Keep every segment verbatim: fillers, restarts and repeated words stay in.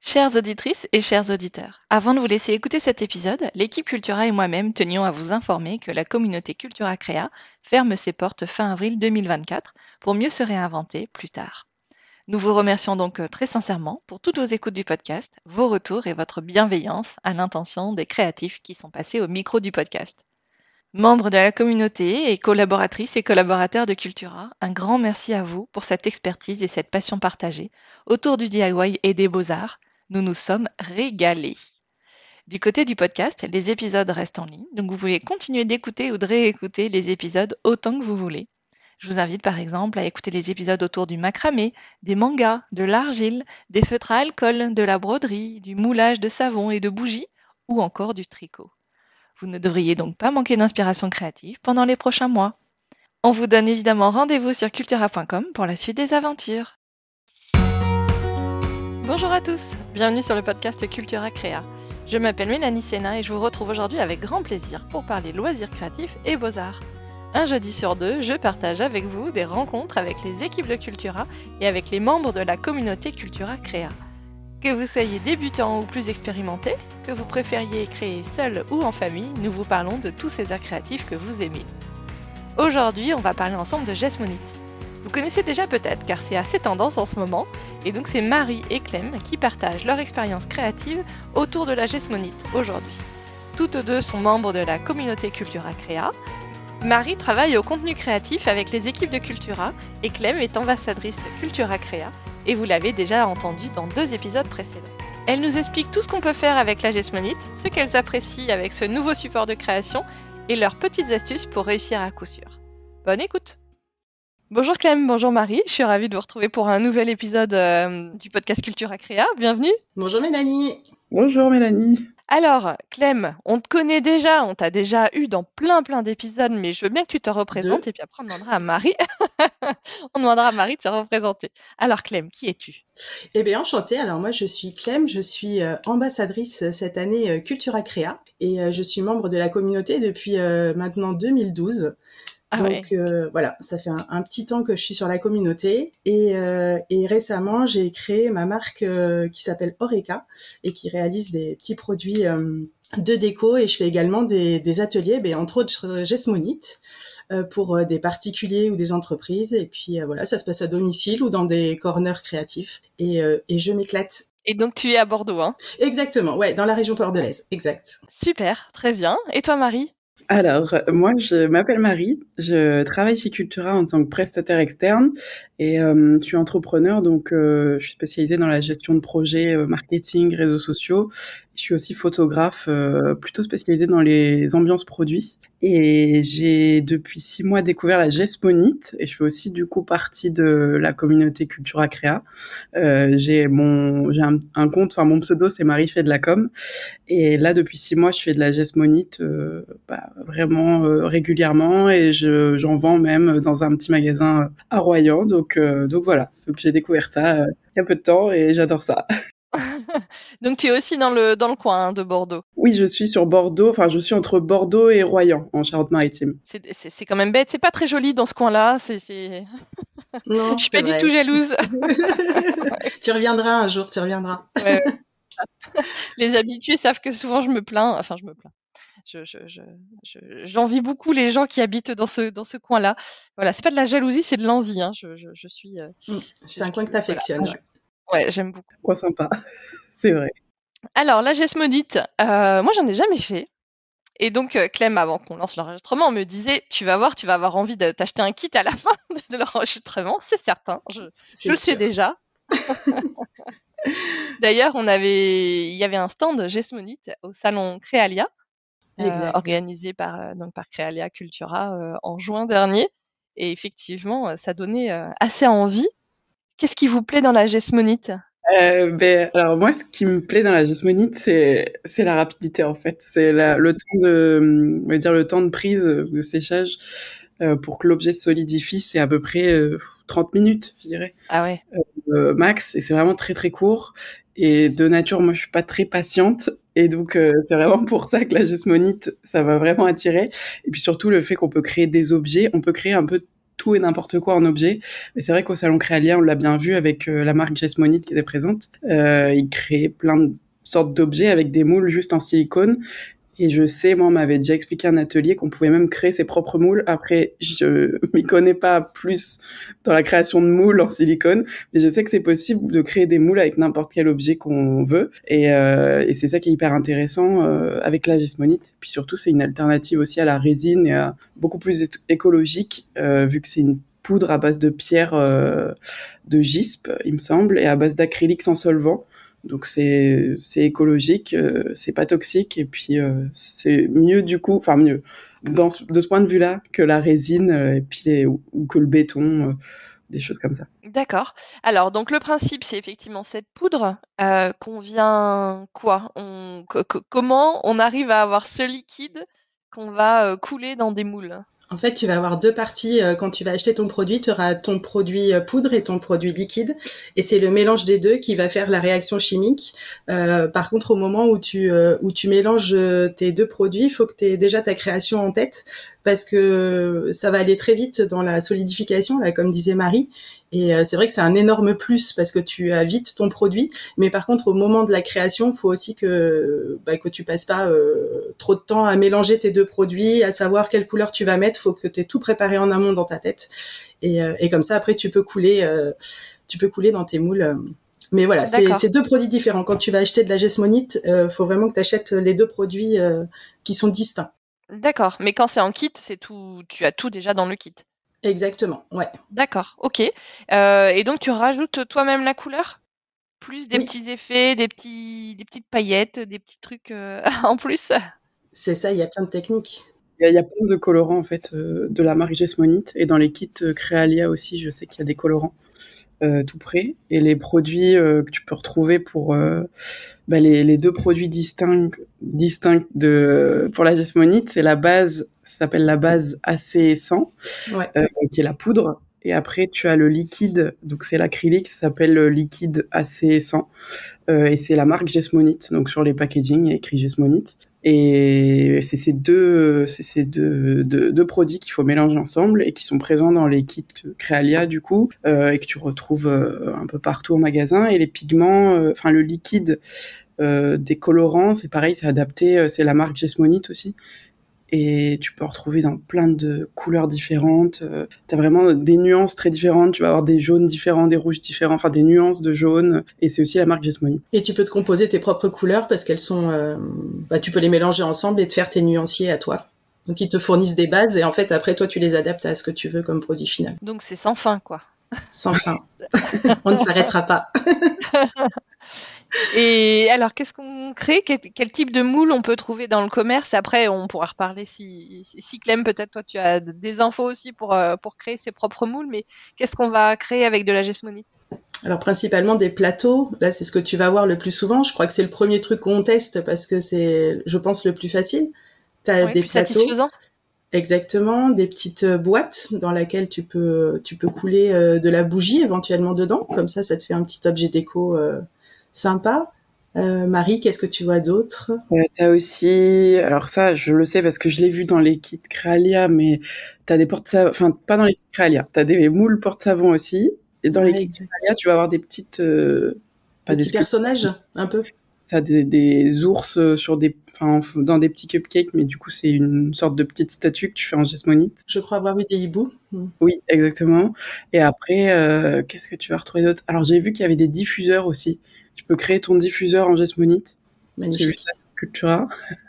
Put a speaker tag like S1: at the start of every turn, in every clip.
S1: Chères auditrices et chers auditeurs, avant de vous laisser écouter cet épisode, l'équipe Cultura et moi-même tenions à vous informer que la communauté Cultura Créa ferme ses portes fin avril deux mille vingt-quatre pour mieux se réinventer plus tard. Nous vous remercions donc très sincèrement pour toutes vos écoutes du podcast, vos retours et votre bienveillance à l'intention des créatifs qui sont passés au micro du podcast. Membres de la communauté et collaboratrices et collaborateurs de Cultura, un grand merci à vous pour cette expertise et cette passion partagée autour du D I Y et des beaux-arts. Nous nous sommes régalés. Du côté du podcast, les épisodes restent en ligne, donc vous pouvez continuer d'écouter ou de réécouter les épisodes autant que vous voulez. Je vous invite par exemple à écouter les épisodes autour du macramé, des mangas, de l'argile, des feutres à alcool, de la broderie, du moulage de savon et de bougies, ou encore du tricot. Vous ne devriez donc pas manquer d'inspiration créative pendant les prochains mois. On vous donne évidemment rendez-vous sur cultura point com pour la suite des aventures. Bonjour à tous, bienvenue sur le podcast Cultura Créa. Je m'appelle Mélanie Sénat et je vous retrouve aujourd'hui avec grand plaisir pour parler loisirs créatifs et beaux-arts. Un jeudi sur deux, je partage avec vous des rencontres avec les équipes de Cultura et avec les membres de la communauté Cultura Créa. Que vous soyez débutant ou plus expérimenté, que vous préfériez créer seul ou en famille, nous vous parlons de tous ces arts créatifs que vous aimez. Aujourd'hui, on va parler ensemble de Jesmonite. Vous connaissez déjà peut-être car c'est assez tendance en ce moment, et donc c'est Marie et Clem qui partagent leur expérience créative autour de la Jesmonite aujourd'hui. Toutes deux sont membres de la communauté Cultura Créa. Marie travaille au contenu créatif avec les équipes de Cultura et Clem est ambassadrice Cultura Créa. Et vous l'avez déjà entendu dans deux épisodes précédents. Elle nous explique tout ce qu'on peut faire avec la Jesmonite, ce qu'elles apprécient avec ce nouveau support de création et leurs petites astuces pour réussir à coup sûr. Bonne écoute! Bonjour Clem, bonjour Marie, je suis ravie de vous retrouver pour un nouvel épisode euh, du podcast Cultura Créa. Bienvenue!
S2: Bonjour Mélanie!
S3: Bonjour Mélanie!
S1: Alors, Clem, on te connaît déjà, on t'a déjà eu dans plein plein d'épisodes, mais je veux bien que tu te représentes
S2: Deux.
S1: et puis après on demandera à Marie. on demandera à Marie de se représenter. Alors Clem, qui es-tu?
S2: Eh bien enchantée, alors moi je suis Clem, je suis euh, ambassadrice cette année euh, Cultura Créa et euh, je suis membre de la communauté depuis euh, maintenant deux mille douze.
S1: Ah
S2: Donc
S1: ouais.
S2: euh, voilà, ça fait un, un petit temps que je suis sur la communauté et, euh, et récemment j'ai créé ma marque euh, qui s'appelle Oreca et qui réalise des petits produits euh, de déco et je fais également des, des ateliers, ben, entre autres Jesmonite euh, pour euh, des particuliers ou des entreprises et puis euh, voilà, ça se passe à domicile ou dans des corners créatifs et, euh, et je m'éclate.
S1: Et donc tu es à Bordeaux, hein?
S2: Exactement, ouais, dans la région bordelaise, exact.
S1: Super, très bien. Et toi Marie?
S3: Alors, moi, je m'appelle Marie, je travaille chez Cultura en tant que prestataire externe et euh, je suis entrepreneur, donc euh, je suis spécialisée dans la gestion de projets, euh, marketing, réseaux sociaux. Je suis aussi photographe, euh, plutôt spécialisée dans les ambiances produits. Et j'ai depuis six mois découvert la Jesmonite et je fais aussi du coup partie de la communauté Cultura Créa. Euh, j'ai mon, j'ai un, un compte, enfin mon pseudo c'est Marie fait de la com. Et là depuis six mois je fais de la Jesmonite euh, bah, vraiment euh, régulièrement et je, j'en vends même dans un petit magasin à Royan. Donc euh, donc voilà, donc j'ai découvert ça euh, il y a peu de temps et j'adore ça.
S1: Donc tu es aussi dans le dans le coin hein, de Bordeaux.
S3: Oui, je suis sur Bordeaux, enfin je suis entre Bordeaux et Royan en Charente-Maritime.
S1: C'est, c'est, c'est quand même bête, c'est pas très joli dans ce coin-là. C'est, c'est...
S2: Non,
S1: je suis
S2: c'est
S1: pas
S2: vrai.
S1: du tout jalouse.
S2: Tu reviendras un jour, tu reviendras.
S1: Ouais, ouais. Les habitués savent que souvent je me plains, enfin je me plains. Je, je, je, je, j'envie beaucoup les gens qui habitent dans ce dans ce coin-là. Voilà, c'est pas de la jalousie, c'est de l'envie. Hein. Je, je, je suis. Euh,
S2: Mmh, c'est
S1: je,
S2: un coin que
S1: je,
S2: t'affectionnes.
S1: voilà. Ouais, j'aime beaucoup.
S3: Quoi sympa, c'est vrai.
S1: Alors la Jesmonite, euh, moi j'en ai jamais fait. Et donc euh, Clem, avant qu'on lance l'enregistrement, me disait tu vas voir, tu vas avoir envie de t'acheter un kit à la fin de l'enregistrement, c'est certain. Je, je le sais déjà. D'ailleurs, on avait, il y avait un stand Jesmonite au salon Créalia, euh, organisé par euh, donc par Créalia Cultura euh, en juin dernier. Et effectivement, ça donnait euh, assez envie. Qu'est-ce qui vous plaît dans la Jesmonite?
S3: Euh, ben, alors moi, ce qui me plaît dans la Jesmonite, c'est c'est la rapidité en fait. C'est la, le temps de, on va dire le temps de prise, de séchage euh, pour que l'objet se solidifie, c'est à peu près euh, trente minutes, je dirais.
S1: Ah ouais.
S3: Euh, max, et c'est vraiment très très court. Et de nature, moi, je suis pas très patiente, et donc euh, c'est vraiment pour ça que la Jesmonite, ça va vraiment attirer. Et puis surtout le fait qu'on peut créer des objets, on peut créer un peu tout et n'importe quoi en objet. Et c'est vrai qu'au salon Créalia, on l'a bien vu avec euh, la marque Jesmonite qui était présente. Euh, ils créaient plein de sortes d'objets avec des moules juste en silicone. Et je sais, moi, on m'avait déjà expliqué un atelier qu'on pouvait même créer ses propres moules. Après, je m'y connais pas plus dans la création de moules en silicone, mais je sais que c'est possible de créer des moules avec n'importe quel objet qu'on veut. Et, euh, et c'est ça qui est hyper intéressant euh, avec la Jesmonite. Puis surtout, c'est une alternative aussi à la résine et à beaucoup plus é- écologique, euh, vu que c'est une poudre à base de pierre euh, de gispe, il me semble, et à base d'acrylique sans solvant. Donc c'est c'est écologique, euh, c'est pas toxique et puis euh, c'est mieux du coup, enfin mieux dans ce, de ce point de vue-là que la résine euh, et puis les, ou, ou que le béton, euh, des choses comme ça.
S1: D'accord. Alors, donc le principe, c'est effectivement cette poudre euh, qu'on vient quoi? On, co- co- comment on arrive à avoir ce liquide qu'on va euh, couler dans des moules?
S2: En fait, tu vas avoir deux parties. euh, Quand tu vas acheter ton produit, tu auras ton produit euh, poudre et ton produit liquide. Et c'est le mélange des deux qui va faire la réaction chimique. Euh, par contre, au moment où tu, euh, où tu mélanges euh, tes deux produits, il faut que tu aies déjà ta création en tête parce que ça va aller très vite dans la solidification, là, comme disait Marie. Et euh, c'est vrai que c'est un énorme plus parce que tu as vite ton produit. Mais par contre, au moment de la création, il faut aussi que, bah, que tu passes pas euh, trop de temps à mélanger tes deux produits, à savoir quelle couleur tu vas mettre. Faut que tu aies tout préparé en amont dans ta tête. Et, euh, et comme ça, après, tu peux couler, euh, tu peux couler dans tes moules. Mais voilà, c'est,
S1: D'accord.
S2: c'est deux produits différents. Quand tu vas acheter de la Jesmonite, euh, faut vraiment que tu achètes les deux produits euh, qui sont distincts.
S1: D'accord. Mais quand c'est en kit, c'est tout, tu as tout déjà dans le kit.
S2: Exactement, ouais.
S1: D'accord. Ok. Euh, et donc tu rajoutes toi-même la couleur? Plus des
S2: Oui,
S1: petits effets, des petits, des petites paillettes, des petits trucs euh, en plus.
S2: c'est ça, il y a plein de techniques.
S3: Il y a, il y a plein de colorants en fait euh, de la marque Jesmonite et dans les kits euh, Créalia aussi, je sais qu'il y a des colorants euh, tout près et les produits euh, que tu peux retrouver pour euh, bah, les, les deux produits distincts distincts de pour la Jesmonite, c'est la base, ça s'appelle la base A C cent,
S2: Ouais.
S3: euh, qui est la poudre. Et après, tu as le liquide, donc c'est l'acrylique, ça s'appelle le liquide A C cent. Euh, et c'est la marque Jesmonite, donc sur les packaging, il y a écrit Jesmonite. Et c'est ces deux, c'est ces deux, deux, deux produits qu'il faut mélanger ensemble et qui sont présents dans les kits Créalia, du coup, euh, et que tu retrouves euh, un peu partout au magasin. Et les pigments, euh, enfin le liquide euh, des colorants, c'est pareil, c'est adapté, euh, c'est la marque Jesmonite aussi. Et tu peux en retrouver dans plein de couleurs différentes. Euh, t'as vraiment des nuances très différentes. Tu vas avoir des jaunes différents, des rouges différents, enfin des nuances de jaune. Et c'est aussi la marque Jesmonite.
S2: Et tu peux te composer tes propres couleurs parce qu'elles sont, euh, bah, tu peux les mélanger ensemble et te faire tes nuanciers à toi. Donc ils te fournissent des bases et en fait après toi tu les adaptes à ce que tu veux comme produit final.
S1: Donc c'est sans fin, quoi.
S2: Sans fin. On ne s'arrêtera pas.
S1: Et alors, qu'est-ce qu'on crée? Quel, quel type de moule on peut trouver dans le commerce? Après, on pourra reparler si, si, si Clem, peut-être toi, tu as des infos aussi pour, euh, pour créer ses propres moules, mais qu'est-ce qu'on va créer avec de la Jesmonite?
S2: Alors principalement des plateaux. Là c'est ce que tu vas voir le plus souvent. Je crois que c'est le premier truc qu'on teste parce que c'est, je pense, le plus facile. T'as
S1: Ouais,
S2: des
S1: plus
S2: plateaux.
S1: satisfaisant.
S2: Exactement, des petites boîtes dans lesquelles tu peux tu peux couler euh, de la bougie éventuellement dedans, comme ça ça te fait un petit objet déco euh, sympa. Euh, Marie, qu'est-ce que tu vois d'autre?
S3: Euh, t'as aussi, alors ça, je le sais parce que je l'ai vu dans les kits Créalia, mais t'as des porte-savons, enfin pas dans les kits Créalia, t'as des moules porte-savons aussi. Et dans les
S2: Ouais,
S3: kits
S2: exact.
S3: Créalia, tu vas avoir des petites, euh, pas
S2: Des
S3: des
S2: petits
S3: sculptures,
S2: personnages, un peu.
S3: ça des, des ours euh, sur des, enfin dans des petits cupcakes, mais du coup c'est une sorte de petite statue que tu fais en Jesmonite.
S2: Je crois avoir vu des hiboux. Mm.
S3: Oui, exactement. Et après, euh, qu'est-ce que tu vas retrouver d'autre? Alors j'ai vu qu'il y avait des diffuseurs aussi. Tu peux créer ton diffuseur en Jesmonite. J'ai vu
S2: Magnifique.
S3: ça sur Cultura.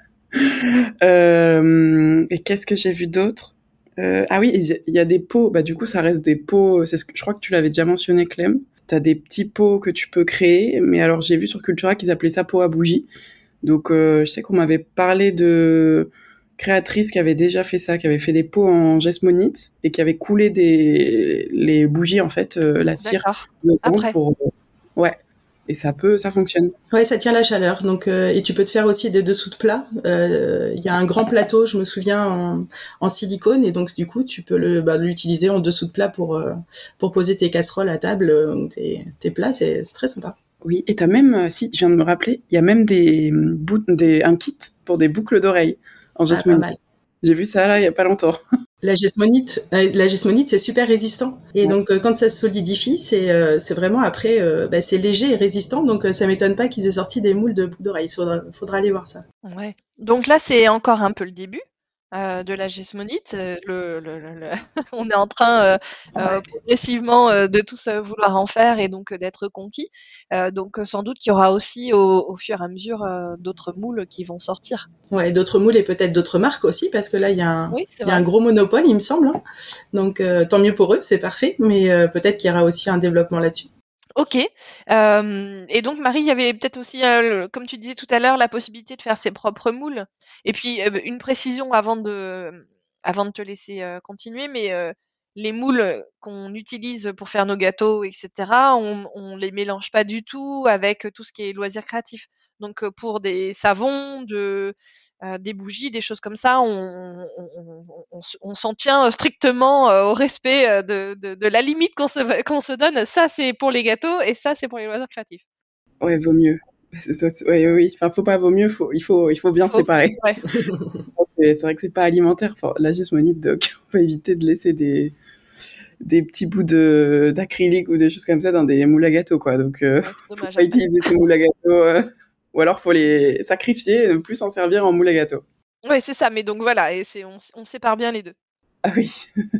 S3: Euh, et qu'est-ce que j'ai vu d'autre? Euh, ah oui, il y a des pots. Bah du coup, ça reste des pots. C'est ce que je crois que tu l'avais déjà mentionné, Clem. T'as des petits pots que tu peux créer. Mais alors, j'ai vu sur Cultura qu'ils appelaient ça pot à bougie. Donc, euh, je sais qu'on m'avait parlé de créatrices qui avaient déjà fait ça, qui avaient fait des pots en Jesmonite et qui avaient coulé des les bougies en fait, euh, la cire
S1: D'accord.
S3: dedans
S1: Après.
S3: pour ouais. Et ça peut, ça fonctionne.
S2: Ouais, ça tient la chaleur. Donc, euh, et tu peux te faire aussi des dessous de plats. Euh, Il y a un grand plateau, je me souviens, en, en silicone, et donc du coup, tu peux le, bah, l'utiliser en dessous de plat pour euh, pour poser tes casseroles à table, euh, tes, tes plats. C'est, c'est très sympa.
S3: Oui, et t'as même, euh, si, je viens de me rappeler, il y a même des, hum, bou- des un kit pour des boucles d'oreilles en
S2: Ah, pas
S3: Jesmonite.
S2: mal.
S3: J'ai vu ça là il y a pas longtemps.
S2: La gesmonite, euh, la gesmonite, c'est super résistant. Et
S3: Ouais.
S2: donc, euh, quand ça se solidifie, c'est euh, c'est vraiment après, euh, bah, c'est léger et résistant. Donc, euh, ça m'étonne pas qu'ils aient sorti des moules de boucles d'oreilles. Il faudra, faudra aller voir ça.
S1: Ouais. Donc là, c'est encore un peu le début euh, de la gesmonite. Euh, Le, le- le- le- On est en train euh, euh,
S2: Ouais.
S1: progressivement euh, de tous euh, vouloir en faire et donc euh, d'être conquis. Euh, donc euh, sans doute qu'il y aura aussi au, au fur et à mesure euh, d'autres moules qui vont sortir.
S2: Ouais, d'autres moules et peut-être d'autres marques aussi, parce que là, il y a un,
S1: Oui, c'est
S2: il y a un
S1: vrai.
S2: gros monopole, il me semble. Hein. Donc, euh, tant mieux pour eux, c'est parfait. Mais euh, peut-être qu'il y aura aussi un développement là-dessus.
S1: Ok. Euh, et donc Marie, il y avait peut-être aussi, euh, le- comme tu disais tout à l'heure, la possibilité de faire ses propres moules. Et puis euh, une précision avant de, avant de te laisser euh, continuer, mais euh, les moules qu'on utilise pour faire nos gâteaux, et cetera, on, on les mélange pas du tout avec tout ce qui est loisirs créatifs. Donc euh, pour des savons, de, euh, des bougies, des choses comme ça, on, on, on, on s- on s'en tient euh, strictement euh, au respect euh, de, de, de la limite qu'on se, qu'on se donne. Ça, c'est pour les gâteaux et ça, c'est pour les loisirs créatifs.
S3: Ouais, vaut mieux. C'est ça, c'est- ouais, oui. Enfin, faut pas vaut mieux, faut, il faut, il faut bien
S1: Faux.
S3: séparer.
S1: Ouais.
S3: C'est c'est vrai que c'est pas alimentaire. Enfin, la gesmonite, donc on va éviter de laisser des, des petits bouts de d'acrylique ou des choses comme ça dans des moules à gâteaux, quoi. Donc, euh,
S1: Ouais, c'est
S3: faut
S1: dommage
S3: pas
S1: après.
S3: utiliser ces moules à gâteaux. euh, Ou alors, faut les sacrifier et ne plus s'en servir en moule à gâteaux.
S1: Ouais, c'est ça. Mais donc voilà, et c'est on, on sépare bien les deux.
S3: Ah oui,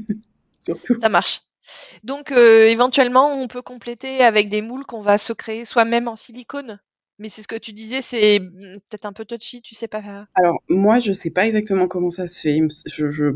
S3: surtout.
S1: Ça marche. Donc euh, éventuellement, on peut compléter avec des moules qu'on va se créer soi-même en silicone. Mais c'est ce que tu disais, c'est mm, peut-être un peu touchy, tu sais pas faire.
S3: Alors, moi, je sais pas exactement comment ça se fait. Il me, je, je,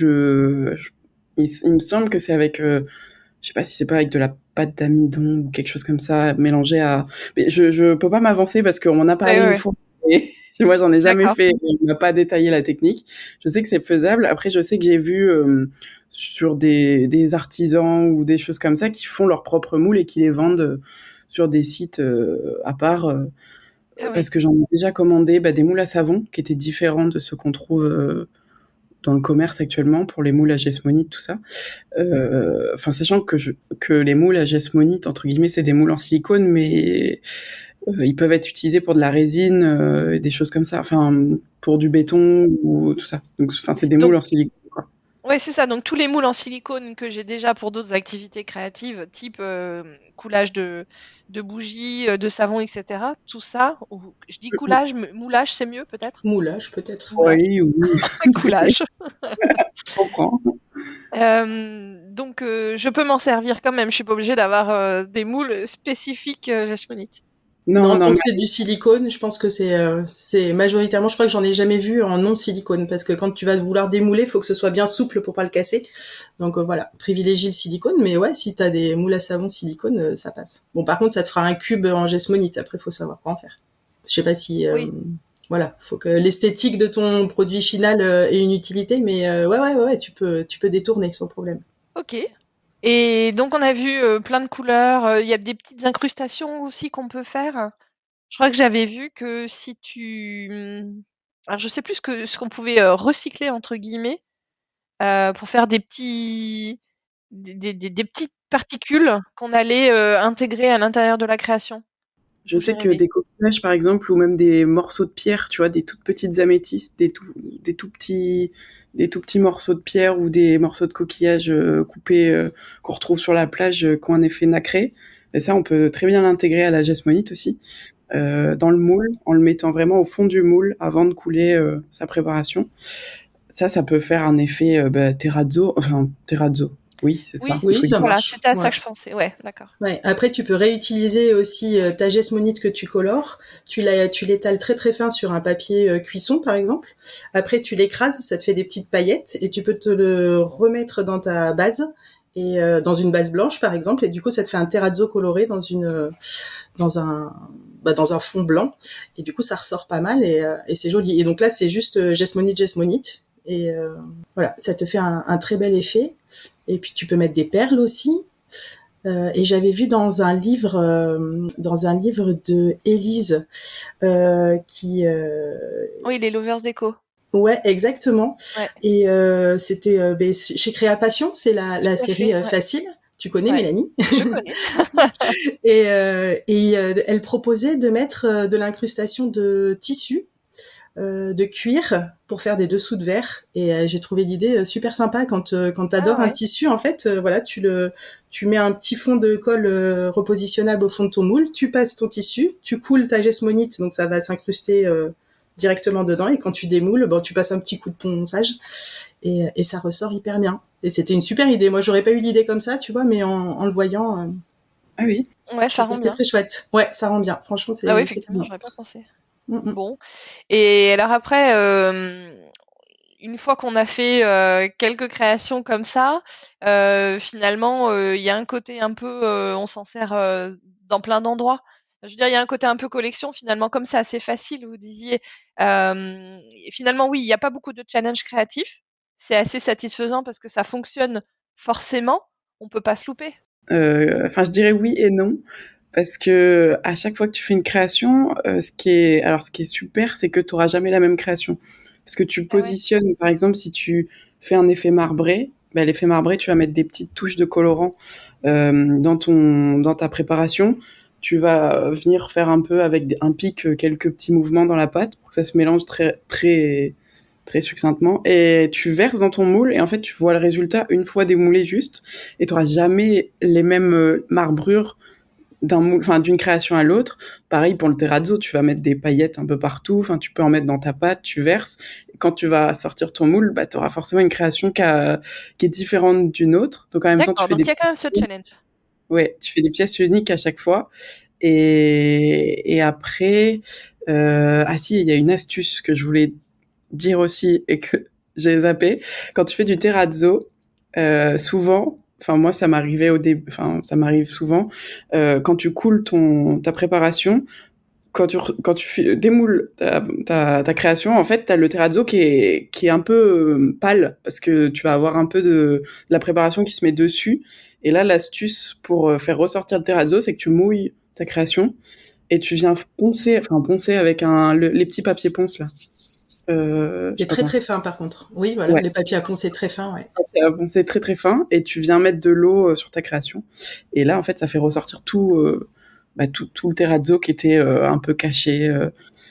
S3: je, je- il, il me semble que c'est avec, euh, je sais pas si c'est pas avec de la pâte d'amidon ou quelque chose comme ça, mélangé à... Mais je, je peux pas m'avancer parce qu'on m'en a
S1: Ouais,
S3: parlé
S1: ouais,
S3: une
S1: ouais.
S3: fois et moi, j'en ai jamais
S1: D'accord.
S3: fait. On m'a pas détaillé la technique. Je sais que c'est faisable. Après, je sais que j'ai vu euh, sur des, des artisans ou des choses comme ça qui font leurs propres moules et qui les vendent euh, sur des sites euh, à part. euh,
S1: Ah oui.
S3: Parce que j'en ai déjà commandé bah, des moules à savon qui étaient différents de ceux qu'on trouve euh, dans le commerce actuellement pour les moules à gesmonite, tout ça. Euh, Enfin, sachant que, je, que les moules à gesmonite, entre guillemets, c'est des moules en silicone, mais euh, ils peuvent être utilisés pour de la résine, euh, des choses comme ça. Enfin, pour du béton ou tout ça. Donc, enfin, c'est des moules
S1: Donc
S3: en silicone, quoi.
S1: ouais, c'est ça. Donc tous les moules en silicone que j'ai déjà pour d'autres activités créatives, type euh, coulage de, de bougies, euh, de savon, et cetera. Tout ça, ou- je dis coulage, mais moulage, c'est mieux peut-être?
S2: Moulage, peut-être.
S1: Moulage.
S3: Oui, oui,
S1: Coulage.
S3: je comprends.
S1: Euh, donc euh, je peux m'en servir quand même. Je suis pas obligée d'avoir euh, des moules spécifiques euh, jasmonite.
S3: Non,
S2: Non,
S3: non,
S2: tant que
S3: mais
S2: c'est du silicone, je pense que c'est euh, c'est majoritairement, je crois que j'en ai jamais vu en non silicone parce que quand tu vas vouloir démouler, il faut que ce soit bien souple pour pas le casser. Donc euh, voilà, privilégie le silicone, mais ouais, si t'as des moules à savon silicone, euh, ça passe. Bon, par contre, ça te fera un cube en gesmonite. Après, faut savoir quoi en faire. Je sais pas si euh,
S1: Oui.
S2: voilà, faut que l'esthétique de ton produit final euh, ait une utilité, mais euh, ouais, ouais, ouais, ouais, tu peux tu peux détourner sans problème.
S1: Ok. Et donc on a vu euh, plein de couleurs. euh, Il y a des petites incrustations aussi qu'on peut faire. Je crois que j'avais vu que si tu... hum, Alors je sais plus ce que ce qu'on pouvait euh, recycler entre guillemets euh, pour faire des petits des, des- des- des petites particules qu'on allait euh, intégrer à l'intérieur de la création.
S3: je
S1: Ou j'ai
S3: sais que
S1: rêvé.
S3: des coquillages, par exemple, ou même des morceaux de pierre, tu vois, des toutes petites améthystes, des tout, des tout petits, des tout petits morceaux de pierre ou des morceaux de coquillages euh, coupés euh, qu'on retrouve sur la plage, euh, qui ont un effet nacré. Et ça, on peut très bien l'intégrer à la gesmonite aussi, euh, dans le moule, en le mettant vraiment au fond du moule avant de couler euh, sa préparation. Ça, ça peut faire un effet euh, bah, terrazzo, enfin terrazzo. Oui, c'est ça,
S1: Oui,
S3: entre
S2: Oui, ça
S3: guillemets.
S1: voilà,
S2: marche.
S1: c'était à ça
S2: Ouais.
S1: que je pensais. Ouais, d'accord.
S2: Ouais. Après, tu peux réutiliser aussi euh, ta gesmonite que tu colores. Tu la, tu l'étales très très fin sur un papier euh, cuisson, par exemple. Après, tu l'écrases, ça te fait des petites paillettes et tu peux te le remettre dans ta base et euh, dans une base blanche, par exemple. Et du coup, ça te fait un terrazzo coloré dans une, euh, dans un, bah, dans un fond blanc. Et du coup, ça ressort pas mal et, euh, et c'est joli. Et donc là, c'est juste euh, gesmonite, gesmonite. Et euh, voilà, ça te fait un, un très bel effet. Et puis, tu peux mettre des perles aussi. Euh, et j'avais vu dans un livre, euh, dans un livre de Élise, euh, qui, euh,
S1: Oui, les Lovers Déco.
S2: ouais, exactement.
S1: Ouais,
S2: Et euh, c'était euh, ben, chez Créa Passion, c'est la, la
S1: tout à
S2: série
S1: fait.
S2: euh,
S1: Ouais,
S2: Facile. Tu connais
S1: ouais,
S2: Mélanie.
S1: je connais.
S2: Et, euh, et euh, elle proposait de mettre euh, de l'incrustation de tissu. euh, de cuir pour faire des dessous de verre. Et euh, j'ai trouvé l'idée euh, super sympa quand euh, quand t'adores
S1: Ah ouais.
S2: un tissu, en fait, euh, voilà, tu le tu mets un petit fond de colle euh, repositionnable au fond de ton moule, tu passes ton tissu, tu coules ta gesmonite, donc ça va s'incruster euh, directement dedans. Et quand tu démoules, bon, tu passes un petit coup de ponçage et, et ça ressort hyper bien. Et c'était une super idée. Moi, j'aurais pas eu l'idée comme ça, tu vois, mais en, en le voyant, euh,
S3: Ah oui.
S1: Ouais,
S2: je
S1: ça
S2: trouve que
S1: rend
S2: c'était
S1: bien.
S2: très chouette. Ouais, ça rend bien. Franchement, c'est
S1: Ah oui,
S2: c'est
S1: effectivement,
S2: bien.
S1: j'aurais pas pensé.
S2: Mm, mm.
S1: Bon. Et alors après, euh, une fois qu'on a fait euh, quelques créations comme ça, euh, finalement, euh, il y a un côté un peu, euh, on s'en sert euh, dans plein d'endroits. Je veux dire, il y a un côté un peu collection finalement, comme c'est assez facile, vous disiez. Euh, et finalement, oui, il n'y a pas beaucoup de challenges créatifs. C'est assez satisfaisant parce que ça fonctionne forcément. On peut pas se louper.
S3: Euh, Enfin, je dirais oui et non. Parce que à chaque fois que tu fais une création, euh, ce qui est, alors ce qui est super, c'est que tu auras jamais la même création. Parce que tu
S1: Ah ouais.
S3: positionnes, par exemple, si tu fais un effet marbré, ben, l'effet marbré, tu vas mettre des petites touches de colorant euh, dans ton, dans ta préparation. Tu vas venir faire un peu avec un pic, euh, quelques petits mouvements dans la pâte pour que ça se mélange très, très, très succinctement. Et tu verses dans ton moule et en fait, tu vois le résultat une fois démoulé juste. Et tu n'auras jamais les mêmes euh, marbrures d'un moule, enfin d'une création à l'autre. Pareil pour le terrazzo, tu vas mettre des paillettes un peu partout, enfin tu peux en mettre dans ta pâte, tu verses. Et quand tu vas sortir ton moule, bah tu auras forcément une création qui, a, qui est différente d'une autre. Donc en même temps, tu
S1: D'accord,
S3: fais
S1: donc
S3: des
S1: il y a quand même ce challenge.
S3: ouais, tu fais des pièces uniques à chaque fois. Et, et après, euh, ah si, il y a une astuce que je voulais dire aussi et que j'ai zappé. Quand tu fais du terrazzo, euh, souvent, enfin moi ça m'arrivait au début, enfin ça m'arrive souvent, euh, quand tu coules ton ta préparation, quand tu quand tu démoules ta, ta, ta création, en fait, t'as le terrazzo qui est qui est un peu euh, pâle parce que tu vas avoir un peu de, de la préparation qui se met dessus. Et là, l'astuce pour faire ressortir le terrazzo, c'est que tu mouilles ta création et tu viens poncer, enfin poncer avec un le, les petits papiers ponce là. Euh,
S2: Il est très très fin par contre. Oui, voilà,
S3: ouais.
S2: les papiers à poncer très fins, ouais.
S3: Euh, bon, c'est très très fin et tu viens mettre de l'eau euh, sur ta création et là en fait ça fait ressortir tout euh, bah, tout, tout le terrazzo qui était euh, un peu caché, euh,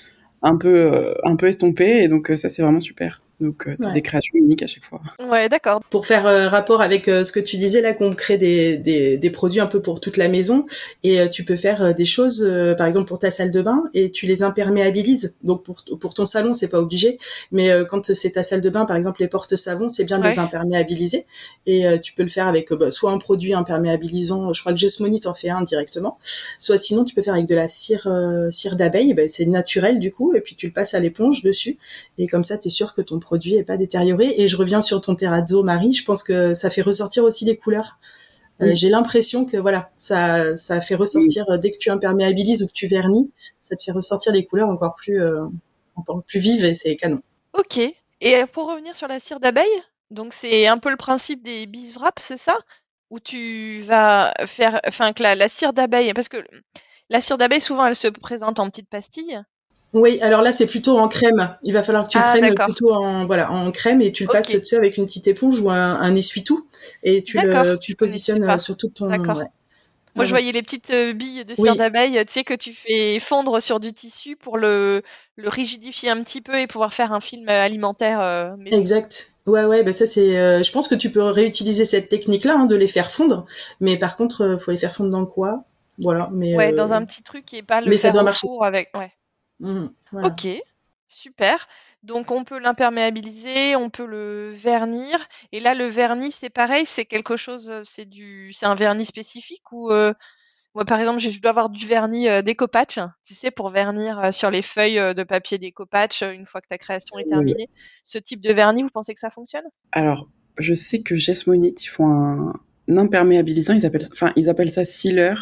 S3: un peu euh, un peu estompé et donc euh, ça c'est vraiment super. Donc euh, t'as
S2: Ouais.
S3: des créations uniques à chaque fois.
S1: Ouais, d'accord.
S2: Pour faire euh, rapport avec euh, ce que tu disais là, qu'on crée des, des, des produits un peu pour toute la maison, et euh, tu peux faire euh, des choses, euh, par exemple pour ta salle de bain, et tu les imperméabilises. Donc pour, pour ton salon, c'est pas obligé, mais euh, quand c'est ta salle de bain, par exemple les portes savon, c'est bien de
S1: Ouais.
S2: les imperméabiliser, et euh, tu peux le faire avec euh, bah, soit un produit imperméabilisant, je crois que Gesmonite en fait un directement, soit sinon tu peux faire avec de la cire, euh, cire d'abeille, bah, c'est naturel du coup, et puis tu le passes à l'éponge dessus, et comme ça t'es sûr que ton produit est pas détérioré. Et je reviens sur ton terrazzo, Marie, je pense que ça fait ressortir aussi les couleurs. Euh,
S3: Oui.
S2: J'ai l'impression que voilà, ça, ça fait ressortir euh, dès que tu imperméabilises ou que tu vernis, ça te fait ressortir les couleurs encore plus, euh, encore plus vives et c'est canon.
S1: Ok. Et pour revenir sur la cire d'abeille, donc c'est un peu le principe des bees wrap, c'est ça? Où tu vas faire, enfin que la, la cire d'abeille, parce que la cire d'abeille souvent elle se présente en petites pastilles.
S2: Oui, alors là c'est plutôt en crème. Il va falloir que tu le
S1: Ah
S2: prennes
S1: d'accord.
S2: plutôt en voilà en crème et tu le passes
S1: Ok.
S2: dessus avec une petite éponge ou un, un essuie-tout et tu
S1: D'accord.
S2: le tu
S1: Je
S2: le
S1: connaissais
S2: positionnes
S1: pas.
S2: sur tout ton
S1: D'accord.
S2: ouais.
S1: Moi,
S2: Ouais,
S1: je
S2: ouais.
S1: voyais les petites euh, billes de cire
S2: Oui,
S1: d'abeille, tu sais, que tu fais fondre sur du tissu pour le, le rigidifier un petit peu et pouvoir faire un film alimentaire euh, maison.
S2: exact. Ouais, ouais, bah ça c'est. euh, je pense que tu peux réutiliser cette technique-là, hein, de les faire fondre, mais par contre, euh, faut les faire fondre dans quoi? Voilà, mais
S1: Ouais,
S2: euh,
S1: dans un petit truc et pas le
S2: mais ça
S1: faire
S2: doit
S1: au
S2: marcher.
S1: four avec. Ouais.
S2: Mhm, voilà.
S1: Ok, super. Donc on peut l'imperméabiliser, on peut le vernir. Et là, le vernis, c'est pareil, c'est quelque chose, euh, c'est du, c'est un vernis spécifique ou euh, moi, par exemple, je je dois avoir du vernis euh, décopatch, tu sais, pour vernir euh, sur les feuilles euh, de papier décopatch euh, une fois que ta création est
S3: Euh,
S1: terminée. Ce type de vernis, vous pensez que ça fonctionne?
S3: alors je sais que Gesmonite ils font un, un imperméabilisant, ils appellent, enfin ils appellent ça sealer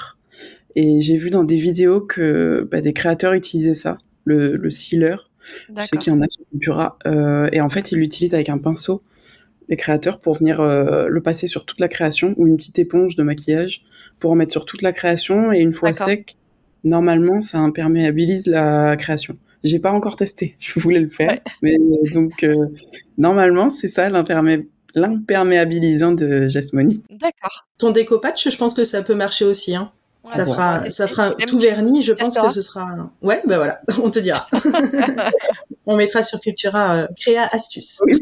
S3: et j'ai vu dans des vidéos que bah, des créateurs utilisaient ça, le, le sealer. Je sais qu'il y
S1: D'accord.
S3: en a qui font Pura euh, et en fait ils l'utilisent avec un pinceau les créateurs pour venir euh, le passer sur toute la création ou une petite éponge de maquillage pour en mettre sur toute la création et une fois
S1: D'accord.
S3: sec, normalement ça imperméabilise la création. J'ai pas encore testé, je voulais le faire,
S1: Ouais.
S3: mais donc euh, normalement c'est ça l'impermé- l'imperméabilisant de Gesmonite.
S1: D'accord.
S2: Ton décopatch, je pense que ça peut marcher aussi, hein.
S1: Ouais,
S2: Ça
S3: voir.
S1: on va
S2: fera, ça
S1: tester.
S2: fera
S1: Même
S2: tout
S1: tu
S2: vernis. Je pense que
S1: testeras.
S2: ce sera. Ouais, ben voilà, on te dira. On mettra sur Cultura euh, Créa astuce.
S3: Oui.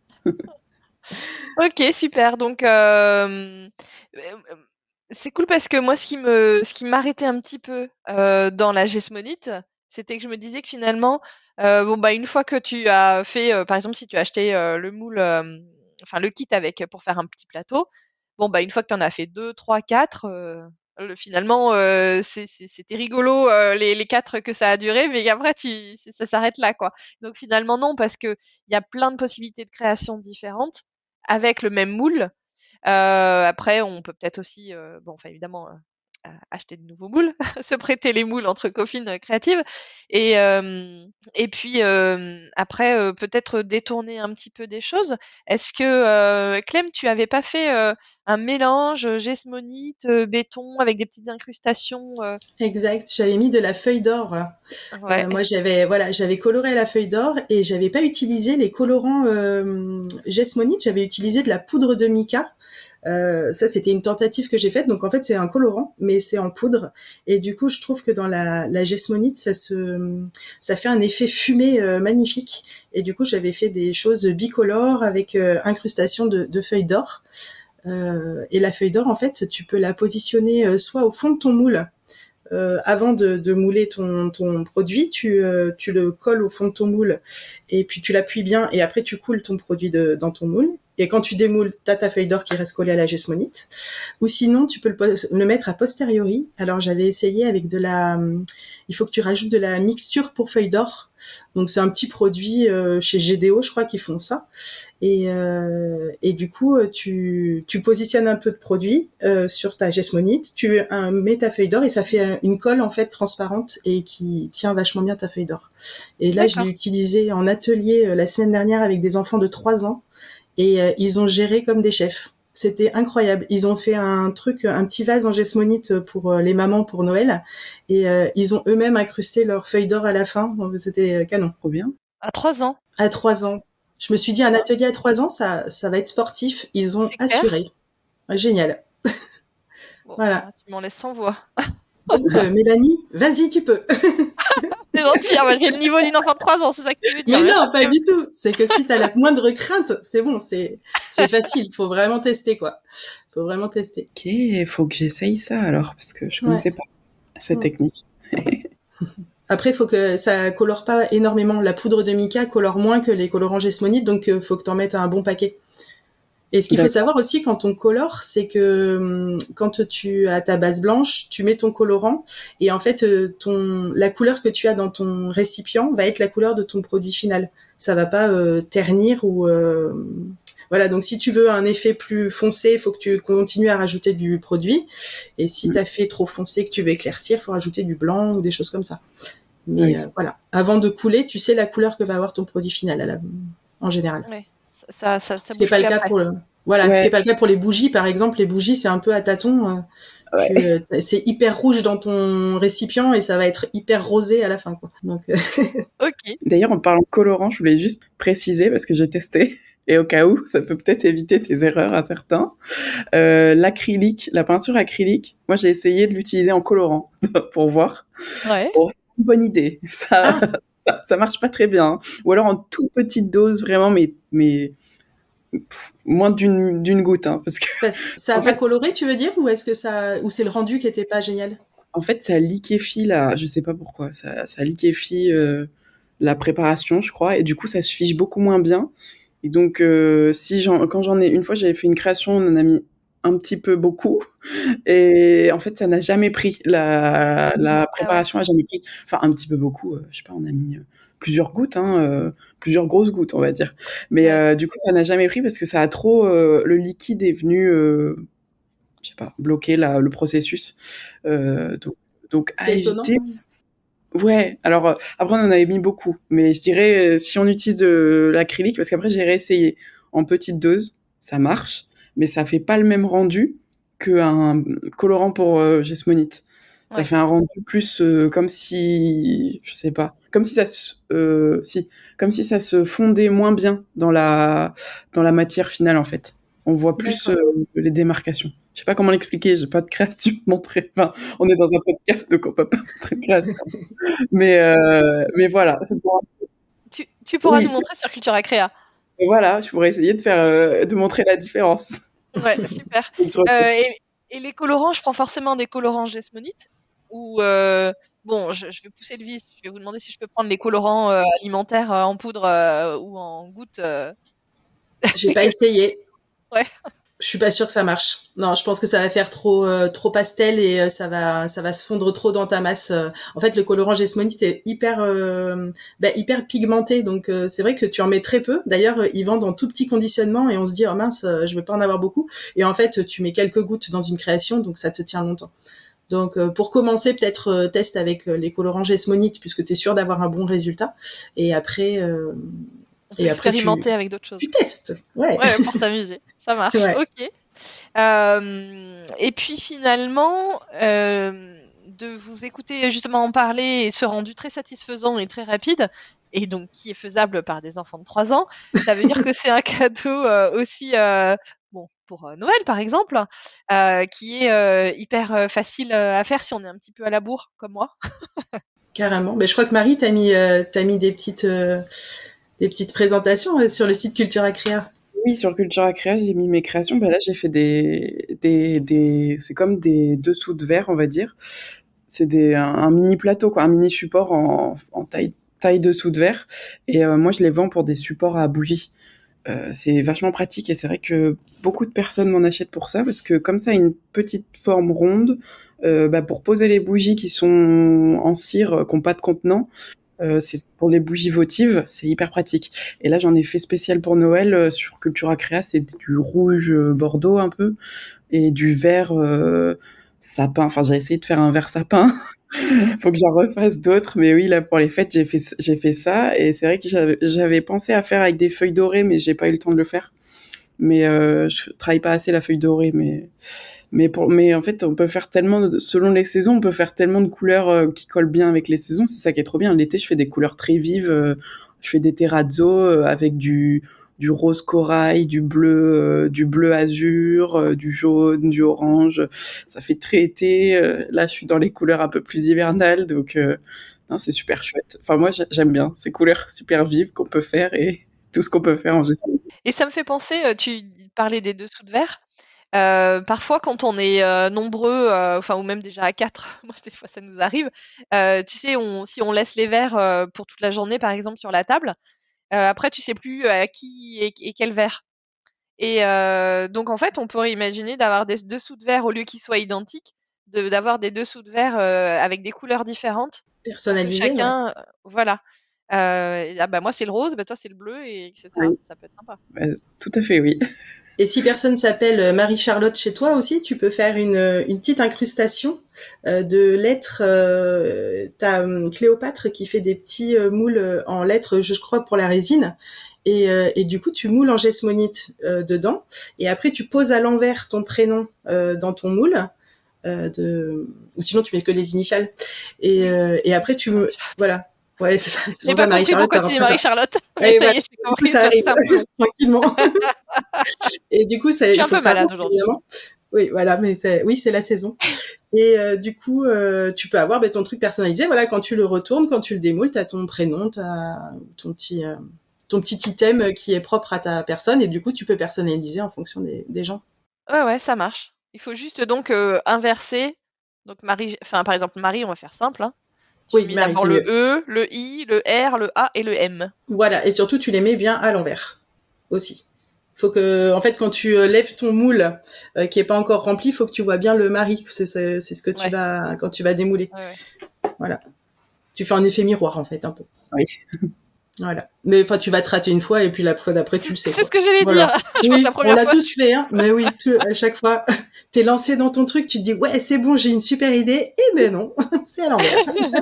S1: Ok, super. Donc, euh, euh, c'est cool parce que moi, ce qui me, ce qui m'arrêtait un petit peu euh, dans la gesmonite, c'était que je me disais que finalement, euh, bon bah une fois que tu as fait, euh, par exemple, si tu as acheté euh, le moule, euh, enfin le kit avec pour faire un petit plateau, bon bah une fois que tu en as fait deux, trois, quatre, euh, le, finalement, euh, c'est- c'est- c'était rigolo euh, les, les quatre que ça a duré, mais après tu, c'est- ça s'arrête là quoi. Donc finalement non, parce que il y a plein de possibilités de création différentes avec le même moule. Euh, après, on peut peut-être aussi, euh, bon, enfin évidemment, euh, euh, acheter de nouveaux moules, se prêter les moules entre copines euh, créatives, et euh, et puis euh, après euh, peut-être détourner un petit peu des choses. Est-ce que euh, Clem, tu avais pas fait euh, un mélange euh, gesmonite, euh, béton avec des petites incrustations euh,
S2: Exact. J'avais mis de la feuille d'or.
S1: Ouais,
S2: Euh, moi, j'avais voilà, j'avais coloré la feuille d'or et j'avais pas utilisé les colorants euh, gesmonite. J'avais utilisé de la poudre de mica. Euh, ça, c'était une tentative que j'ai faite. Donc, en fait, c'est un colorant, mais c'est en poudre. Et du coup, je trouve que dans la, la gesmonite, ça se, ça fait un effet fumé euh, magnifique. Et du coup, j'avais fait des choses bicolores avec euh, incrustation de, de feuilles d'or. Euh, et la feuille d'or, en fait, tu peux la positionner euh, soit au fond de ton moule. Euh, avant de, de mouler ton, ton produit, tu, euh, tu le colles au fond de ton moule et puis tu l'appuies bien et après tu coules ton produit de, dans ton moule. Et quand tu démoules, t'as ta feuille d'or qui reste collée à la gesmonite. Ou sinon, tu peux le, le mettre a posteriori. Alors, j'avais essayé avec de la... Il faut que tu rajoutes de la mixture pour feuille d'or. Donc, c'est un petit produit euh, chez G D O, je crois qu'ils font ça. Et, euh, et du coup, tu, tu positionnes un peu de produit euh, sur ta gesmonite, tu euh, mets ta feuille d'or et ça fait une colle en fait transparente et qui tient vachement bien ta feuille d'or. Et là, je l'ai
S1: d'accord.
S2: utilisé en atelier euh, la semaine dernière avec des enfants de trois ans et euh, ils ont géré comme des chefs. C'était incroyable. Ils ont fait un truc, un petit vase en gesmonite pour euh, les mamans pour Noël et euh, ils ont eux-mêmes incrusté leur feuille d'or à la fin. Donc, c'était canon.
S3: Trop bien.
S1: À trois ans,
S2: À trois ans. Je me suis dit, un atelier à trois ans, ça, ça va être sportif. Ils ont
S1: c'est clair.
S2: assuré. Génial.
S1: Bon,
S2: Voilà.
S1: bah, tu m'en laisses sans voix.
S2: Donc, euh, Mélanie, vas-y, tu peux.
S1: C'est gentil, ah bah, j'ai le niveau d'une enfant de trois ans, c'est ça que tu veux dire.
S2: Mais
S1: Merci.
S2: non, pas du tout. C'est que si t'as la moindre crainte, c'est bon, c'est, c'est facile. Faut vraiment tester, quoi. Faut vraiment tester.
S3: Ok, faut que j'essaye ça alors, parce que je
S2: Ouais.
S3: connaissais pas cette
S2: Mm.
S3: technique.
S2: Après, faut que ça colore pas énormément. La poudre de mica colore moins que les colorants gesmonite, donc euh, faut que t'en mettes un bon paquet. Et ce qu'il faut
S3: D'accord.
S2: savoir aussi quand on colore, c'est que hum, quand tu as ta base blanche, tu mets ton colorant et en fait euh, ton la couleur que tu as dans ton récipient va être la couleur de ton produit final. Ça va pas euh, ternir ou euh, voilà. Donc si tu veux un effet plus foncé, il faut que tu continues à rajouter du produit. Et si
S3: Mm.
S2: tu as fait trop foncé que tu veux éclaircir, il faut rajouter du blanc ou des choses comme ça. Mais
S3: Oui.
S2: euh, voilà, avant de couler, tu sais la couleur que va avoir ton produit final à la, en général.
S1: Ouais, ça, ça, ça
S2: Ce qui n'est
S1: bouge
S2: pas le
S1: plus
S2: cas
S1: après.
S2: pour le, voilà, ce qui
S3: Ouais,
S2: est pas le cas pour les bougies, par exemple. Les bougies, c'est un peu à tâtons. euh, Tu,
S3: ouais.
S2: euh, c'est hyper rouge dans ton récipient et ça va être hyper rosé à la fin, quoi. Donc, euh,
S1: Ok.
S3: D'ailleurs, en parlant de colorant, je voulais juste préciser, parce que j'ai testé, et au cas où, ça peut peut-être éviter tes erreurs à certains. Euh, l'acrylique, la peinture acrylique, moi j'ai essayé de l'utiliser en colorant pour voir.
S1: Ouais.
S3: Bon, c'est une bonne idée. Ça,
S2: ah,
S3: ça, ça marche pas très bien. Hein. Ou alors en toute petite dose, vraiment, mais, mais pff, moins d'une d'une goutte, hein, parce que
S2: parce que ça a
S3: en
S2: pas
S3: fait,
S2: coloré, tu veux dire, ou est-ce que ça, ou c'est le rendu qui était pas génial?
S3: en fait, ça liquéfie la, je sais pas pourquoi, ça, ça liquéfie euh, la préparation, je crois, et du coup, ça se fiche beaucoup moins bien. Et donc, euh, si j'en, quand j'en ai, une fois, j'avais fait une création, on en a mis un petit peu beaucoup, et en fait, ça n'a jamais pris. La, la
S1: Ah ouais.
S3: préparation a jamais pris. Enfin, un petit peu beaucoup, euh, je sais pas, on a mis euh, plusieurs gouttes, hein, euh, plusieurs grosses gouttes, on va dire. Mais
S1: Ouais.
S3: euh, du coup, ça n'a jamais pris parce que ça a trop, euh, le liquide est venu, euh, je sais pas, bloquer la, le processus. Euh, donc, donc à
S2: C'est étonnant.
S3: éviter. Ouais, alors euh, après on en avait mis beaucoup, mais je dirais euh, si on utilise de l'acrylique, parce qu'après j'ai réessayé en petite dose, ça marche, mais ça fait pas le même rendu qu'un colorant pour euh, gesmonite. Ça
S1: Ouais.
S3: fait un rendu plus euh, comme si, je sais pas, comme si ça se, euh, si, comme si ça se fondait moins bien dans la dans la matière finale en fait. On voit plus
S2: D'accord.
S3: euh, les démarcations. Je sais pas comment l'expliquer, j'ai pas de création montrée. Enfin, on est dans un podcast, donc on peut pas montrer de création. Mais, euh, mais voilà. C'est pour...
S1: tu, tu pourras
S3: oui.
S1: nous montrer sur Cultura Créa.
S3: Et voilà, je pourrais essayer de faire, euh, de montrer la différence.
S1: Ouais, super. euh, et, et les colorants, je prends forcément des colorants Jesmonite ou euh, bon, je, je vais pousser le vice. Je vais vous demander si je peux prendre les colorants euh, alimentaires euh, en poudre euh, ou en gouttes. Euh...
S2: J'ai pas essayé.
S1: Ouais.
S2: Je suis pas sûre que ça marche. Non, je pense que ça va faire trop euh, trop pastel et euh, ça va ça va se fondre trop dans ta masse. En fait, le colorant Jesmonite est hyper euh, bah, hyper pigmenté, donc euh, c'est vrai que tu en mets très peu. D'ailleurs, euh, ils vendent en tout petit conditionnement et on se dit oh mince, euh, je vais pas en avoir beaucoup. Et en fait, tu mets quelques gouttes dans une création, donc ça te tient longtemps. Donc euh, pour commencer, peut-être euh, teste avec euh, les colorants Jesmonite puisque tu es sûr d'avoir un bon résultat. Et après euh,
S1: et après expérimenter tu, avec d'autres choses.
S2: Tu testes, ouais.
S1: Ouais, pour s'amuser. Ça marche, ouais. Ok. Euh, et puis finalement, euh, de vous écouter justement en parler et ce rendu très satisfaisant et très rapide, et donc qui est faisable par des enfants de trois ans, ça veut dire que c'est un cadeau euh, aussi, euh, bon, pour euh, Noël par exemple, euh, qui est euh, hyper euh, facile à faire si on est un petit peu à la bourre, comme moi.
S2: Carrément. Mais je crois que Marie, t'as mis, euh, t'as mis des petites, euh, des petites présentations euh, sur le site Cultura Créa.
S3: Oui, sur Cultura Créa, j'ai mis mes créations. Ben là, j'ai fait des, des, des, c'est comme des dessous de verre, on va dire. C'est des, un, un mini plateau, quoi, un mini support en, en taille, taille dessous de verre. Et euh, moi, je les vends pour des supports à bougies. Euh, c'est vachement pratique et c'est vrai que beaucoup de personnes m'en achètent pour ça parce que comme ça a une petite forme ronde, euh, bah, pour poser les bougies qui sont en cire, qui n'ont pas de contenant. Euh, c'est pour les bougies votives, c'est hyper pratique. Et là, j'en ai fait spécial pour Noël euh, sur Cultura Créa, c'est du rouge bordeaux un peu et du vert euh, sapin. Enfin, j'ai essayé de faire un vert sapin. Faut que j'en refasse d'autres, mais oui, là pour les fêtes, j'ai fait j'ai fait ça et c'est vrai que j'avais j'avais pensé à faire avec des feuilles dorées, mais j'ai pas eu le temps de le faire. Mais euh, je travaille pas assez la feuille dorée, mais mais pour mais en fait on peut faire tellement de, selon les saisons on peut faire tellement de couleurs euh, qui collent bien avec les saisons, c'est ça qui est trop bien. L'été je fais des couleurs très vives, euh, je fais des terrazzo euh, avec du du rose corail, du bleu euh, du bleu azur, euh, du jaune, du orange, ça fait très été. Euh, là je suis dans les couleurs un peu plus hivernales, donc euh, non, c'est super chouette. Enfin moi j'aime bien ces couleurs super vives qu'on peut faire et tout ce qu'on peut faire en gestion.
S1: Et ça me fait penser, tu parlais des dessous de verre. Euh, parfois, quand on est euh, nombreux, enfin euh, ou même déjà à quatre, moi des fois ça nous arrive. Euh, tu sais, on, si on laisse les verres euh, pour toute la journée, par exemple sur la table, euh, après tu sais plus à qui et, et quel verre. Et euh, donc en fait, on pourrait imaginer d'avoir des dessous de verre au lieu qu'ils soient identiques, de, d'avoir des dessous de verre euh, avec des couleurs différentes.
S2: Personnalisées.
S1: Chacun,
S2: ouais.
S1: euh, voilà. Euh, ah bah moi c'est le rose, bah toi c'est le bleu, et etc.
S3: Oui.
S1: Ça peut être sympa.
S3: Bah, tout à fait, oui.
S2: Et si personne s'appelle Marie-Charlotte chez toi aussi, tu peux faire une, une petite incrustation euh, de lettres. Euh, t'as euh, Cléopâtre qui fait des petits euh, moules en lettres, je crois, pour la résine. Et, euh, et du coup, tu moules en jesmonite euh, dedans. Et après, tu poses à l'envers ton prénom euh, dans ton moule. Euh, de... Ou sinon, tu mets que les initiales. Et, euh, et après, tu... Voilà. Ouais, c'est ça. C'est
S1: j'ai pas compris pourquoi tu dis Marie-Charlotte.
S2: Mais ça y est, j'ai compris. Ça arrive tranquillement. Et du coup, ça,
S1: je suis
S2: il
S1: un
S2: faut
S1: peu malade aujourd'hui.
S2: Oui, voilà, mais c'est, oui, c'est la saison. Et euh, du coup, euh, tu peux avoir bah, ton truc personnalisé. Voilà, quand tu le retournes, quand tu le démoules, t'as ton prénom, t'as ton petit, euh, ton petit item qui est propre à ta personne. Et du coup, tu peux personnaliser en fonction des, des gens.
S1: Ouais, ouais, ça marche. Il faut juste donc euh, inverser. Donc Marie, enfin par exemple Marie, on va faire simple. Hein. Tu
S2: oui,
S1: mets
S2: Marie,
S1: d'abord le E, le I, le R, le A et le M.
S2: Voilà, et surtout tu les mets bien à l'envers aussi. Faut que, en fait, quand tu lèves ton moule euh, qui est pas encore rempli, faut que tu vois bien le Marie. C'est, c'est, c'est ce que tu ouais. vas quand tu vas démouler.
S1: Ouais, ouais.
S2: Voilà. Tu fais un effet miroir en fait un peu.
S3: Oui.
S2: Voilà. Mais enfin, tu vas te rater une fois et puis la fois d'après, tu le sais.
S1: C'est
S2: quoi.
S1: ce que j'allais
S2: voilà.
S1: dire. Je
S2: oui,
S1: pense la
S2: on l'a
S1: fois.
S2: tous fait, hein. Mais oui, tu, à chaque fois, t'es lancé dans ton truc, tu te dis ouais, c'est bon, j'ai une super idée. Et ben non, c'est à l'envers.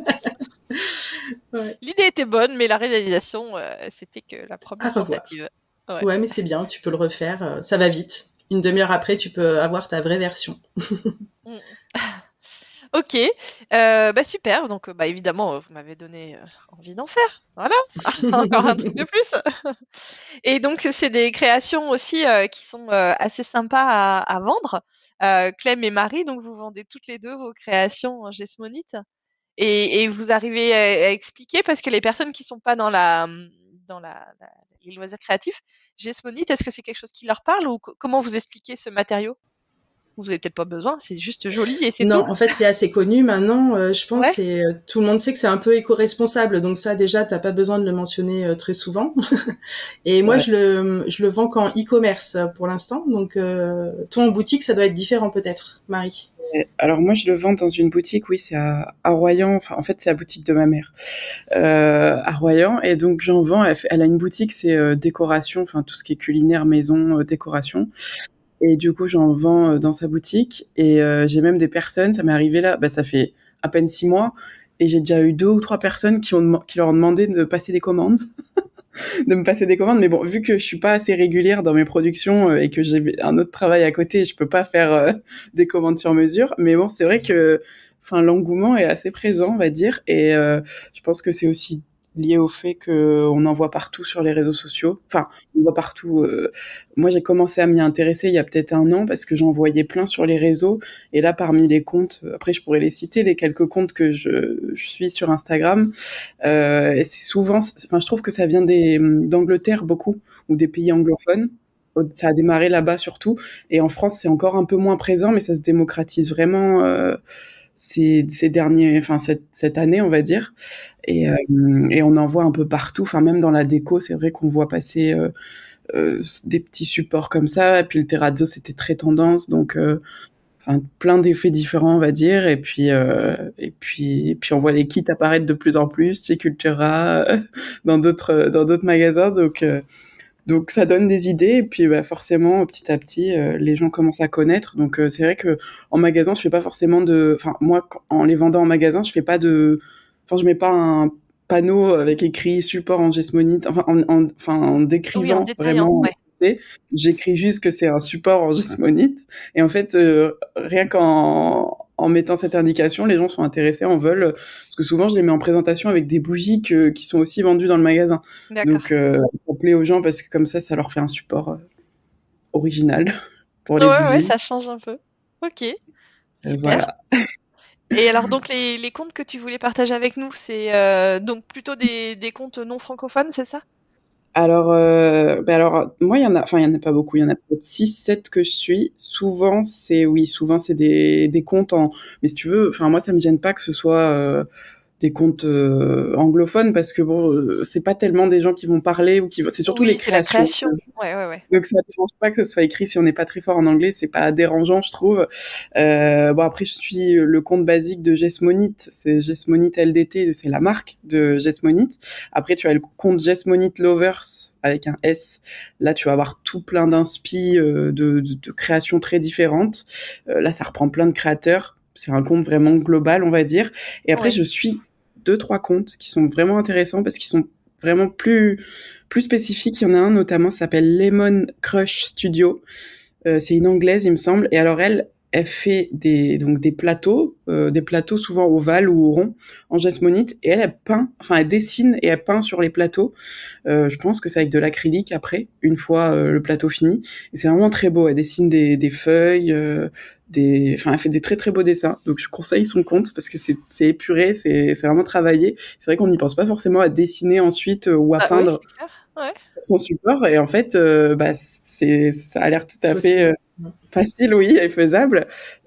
S1: ouais. L'idée était bonne, mais la réalisation, euh, c'était que la première tentative.
S2: Ouais. ouais, mais c'est bien, tu peux le refaire. Ça va vite. Une demi-heure après, tu peux avoir ta vraie version.
S1: Ok, euh, bah super. Donc, euh, bah évidemment, euh, vous m'avez donné euh, envie d'en faire. Voilà, encore un truc de plus. Et donc, c'est des créations aussi euh, qui sont euh, assez sympas à, à vendre. Euh, Clem et Marie, donc vous vendez toutes les deux vos créations en Jesmonite. Et, et vous arrivez à, à expliquer, parce que les personnes qui sont pas dans la dans la, la- les loisirs créatifs, Jesmonite, est-ce que c'est quelque chose qui leur parle, ou co- comment vous expliquez ce matériau? Vous avez peut-être pas besoin, c'est juste joli et c'est
S2: Non,
S1: tout.
S2: en fait, c'est assez connu maintenant. Euh, je pense
S1: Ouais.
S2: c'est euh, tout le monde sait que c'est un peu éco-responsable, donc ça déjà, t'as pas besoin de le mentionner euh, très souvent. Et moi,
S3: Ouais.
S2: je le je le vends qu'en e-commerce euh, pour l'instant. Donc, euh, toi en boutique, ça doit être différent peut-être, Marie.
S3: Alors moi, je le vends dans une boutique, oui, c'est à, à Royan. Enfin, en fait, c'est la boutique de ma mère, euh, à Royan. Et donc, j'en vends. Elle, fait- elle a une boutique, c'est euh, décoration, enfin tout ce qui est culinaire, maison, euh, décoration. Et du coup, j'en vends euh, dans sa boutique. Et euh, j'ai même des personnes, ça m'est arrivé là, bah, ça fait à peine six mois, et j'ai déjà eu deux ou trois personnes qui ont dem- qui leur ont demandé de passer des commandes. de me passer des commandes. Mais bon, vu que je suis pas assez régulière dans mes productions euh, et que j'ai un autre travail à côté, je peux pas faire euh, des commandes sur mesure. Mais bon, c'est vrai que, enfin, l'engouement est assez présent, on va dire. Et euh, je pense que c'est aussi lié au fait qu'on en voit partout sur les réseaux sociaux. Enfin, on voit partout. Euh... Moi, j'ai commencé à m'y intéresser il y a peut-être un an parce que j'en voyais plein sur les réseaux. Et là, parmi les comptes, après, je pourrais les citer, les quelques comptes que je, je suis sur Instagram, euh, et c'est souvent, enfin, je trouve que ça vient des d'Angleterre beaucoup ou des pays anglophones. Ça a démarré là-bas surtout, et en France c'est encore un peu moins présent, mais ça se démocratise vraiment euh, ces, ces derniers, enfin cette, cette année on va dire, et, euh, et on en voit un peu partout. Enfin même dans la déco, c'est vrai qu'on voit passer euh, euh, des petits supports comme ça. Et puis le terrazzo c'était très tendance, donc euh, enfin plein d'effets différents on va dire, et puis euh, et puis et puis on voit les kits apparaître de plus en plus chez Cultura, euh, dans d'autres dans d'autres magasins, donc euh, donc ça donne des idées, et puis bah, forcément petit à petit euh, les gens commencent à connaître. Donc euh, c'est vrai que en magasin je fais pas forcément de, enfin moi en les vendant en magasin je fais pas de, enfin je mets pas un panneau avec écrit support en Jesmonite, enfin en, en, enfin en
S1: Oui, en
S3: décrivant
S1: détaillant,
S3: vraiment
S1: ouais.
S3: ce que c'est. J'écris juste que c'est un support en Jesmonite, et en fait euh, rien qu'en en mettant cette indication, les gens sont intéressés, en veulent, parce que souvent je les mets en présentation avec des bougies que, qui sont aussi vendues dans le magasin. Donc,
S1: D'accord.
S3: euh, ça plaît aux gens parce que comme ça, ça leur fait un support euh, original pour
S1: Ouais,
S3: les
S1: ouais,
S3: bougies.
S1: ça change un peu. Ok,
S3: Euh,
S1: super.
S3: voilà.
S1: Et alors, donc, les, les comptes que tu voulais partager avec nous, c'est euh, donc plutôt des, des comptes non francophones, c'est ça?
S3: Alors, euh, ben alors, moi, il y en a, enfin, il y en a pas beaucoup. Il y en a peut-être six, sept que je suis. Souvent, c'est, oui, souvent, c'est des, des comptes en, mais si tu veux, enfin, moi, ça me gêne pas que ce soit, euh, des comptes euh, anglophones, parce que bon, euh, c'est pas tellement des gens qui vont parler ou qui vont, c'est surtout les
S1: Oui, c'est la
S3: créations.
S1: création. Ouais, ouais, ouais.
S3: Donc ça ne dérange pas que ce soit écrit si on n'est pas très fort en anglais, c'est pas dérangeant, je trouve. Euh, bon après je suis le compte basique de Jesmonite, c'est Jesmonite L D T, c'est la marque de Jesmonite. Après tu as le compte Jesmonite Lovers avec un S. Là tu vas avoir tout plein d'inspi euh, de, de, de créations très différentes. Euh, là ça reprend plein de créateurs. C'est un compte vraiment global, on va dire. Et après
S1: Ouais.
S3: je suis deux trois comptes qui sont vraiment intéressants parce qu'ils sont vraiment plus plus spécifiques. Il y en a un notamment, ça s'appelle Lemon Crush Studio. Euh, c'est une anglaise, il me semble. Et alors elle, elle fait des donc des plateaux, euh, des plateaux souvent ovales ou ronds en jasmonite. Et elle, elle peint, enfin elle dessine et elle peint sur les plateaux. Euh, je pense que c'est avec de l'acrylique après, une fois euh, le plateau fini. Et c'est vraiment très beau. Elle dessine des, des feuilles, euh, des, enfin, elle fait des très très beaux dessins. Donc je conseille son compte parce que c'est, c'est épuré, c'est, c'est vraiment travaillé. C'est vrai qu'on n'y pense pas forcément à dessiner ensuite euh, ou à
S1: Ah oui,
S3: peindre
S1: c'est clair. Ouais.
S3: sur son support. Et en fait, euh, bah, c'est, ça a l'air tout à fait
S2: Possible.
S3: euh, facile, oui, et faisable.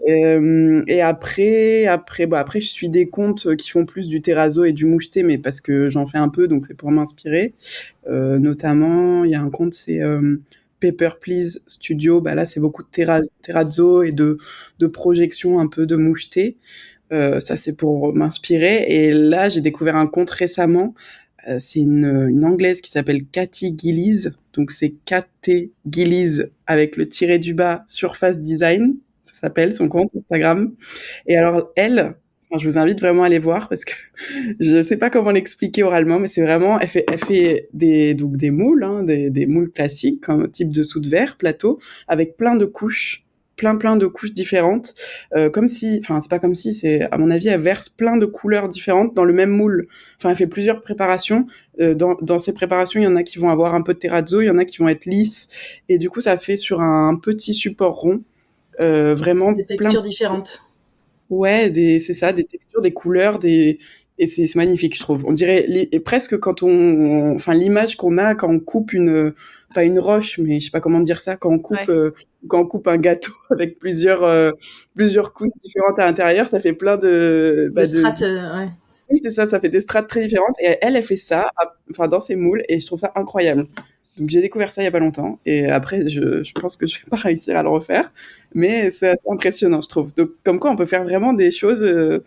S3: Euh, et après, après, bah après, je suis des comptes qui font plus du terrazzo et du moucheté, mais parce que j'en fais un peu, donc c'est pour m'inspirer. Euh, notamment, il y a un compte, c'est euh, Paper Please Studio. Bah là, c'est beaucoup de terra- terrazzo et de, de projections un peu de moucheté. Euh, ça, c'est pour m'inspirer. Et là, j'ai découvert un compte récemment. Euh, c'est une, une anglaise qui s'appelle Cathy Gillies. Donc, c'est K T Gillies avec le tiré du bas Surface Design. Ça s'appelle son compte Instagram. Et alors, elle, enfin, je vous invite vraiment à aller voir parce que je sais pas comment l'expliquer oralement, mais c'est vraiment, elle fait, elle fait des, donc des moules, hein, des, des moules classiques, comme type dessous de verre, plateau, avec plein de couches, plein plein de couches différentes, euh, comme si, enfin c'est pas comme si, c'est à mon avis elle verse plein de couleurs différentes dans le même moule. Enfin elle fait plusieurs préparations. Euh, dans, dans ces préparations, il y en a qui vont avoir un peu de terrazzo, il y en a qui vont être lisses, et du coup ça fait sur un petit support rond, euh, vraiment
S2: des textures
S3: plein...
S2: différentes.
S3: Ouais, des, c'est ça, des textures, des couleurs, des, et c'est, c'est magnifique, je trouve. On dirait, li- et presque quand on, on- enfin, l'image qu'on a quand on coupe une, pas une roche, mais je sais pas comment dire ça, quand on coupe,
S1: Ouais.
S3: euh, quand on coupe un gâteau avec plusieurs, euh, plusieurs couches différentes à l'intérieur, ça fait plein de, bah,
S2: Le
S3: de,
S2: strat, euh, ouais.
S3: oui, c'est ça, ça fait des strates très différentes. Et elle, elle fait ça, à- enfin, dans ses moules, et je trouve ça incroyable. Donc j'ai découvert ça il y a pas longtemps, et après je, je pense que je vais pas réussir à le refaire, mais c'est assez impressionnant, je trouve. Donc comme quoi on peut faire vraiment des choses euh,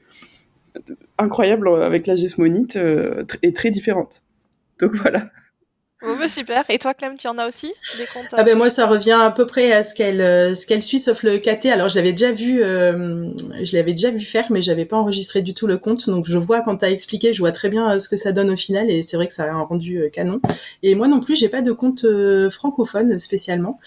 S3: incroyables avec la gesmonite euh, tr- et très différentes. Donc voilà.
S1: Bon, bah, super. Et toi, Clem, tu en as aussi des comptes
S2: Ah
S1: euh,
S2: ben moi ça revient à peu près à ce qu'elle euh, ce qu'elle suit sauf le K T. Alors je l'avais déjà vu euh, je l'avais déjà vu faire mais j'avais pas enregistré du tout le compte, donc je vois quand t'as expliqué, je vois très bien euh, ce que ça donne au final, et c'est vrai que ça a un rendu euh, canon. Et moi non plus j'ai pas de compte euh, francophone spécialement,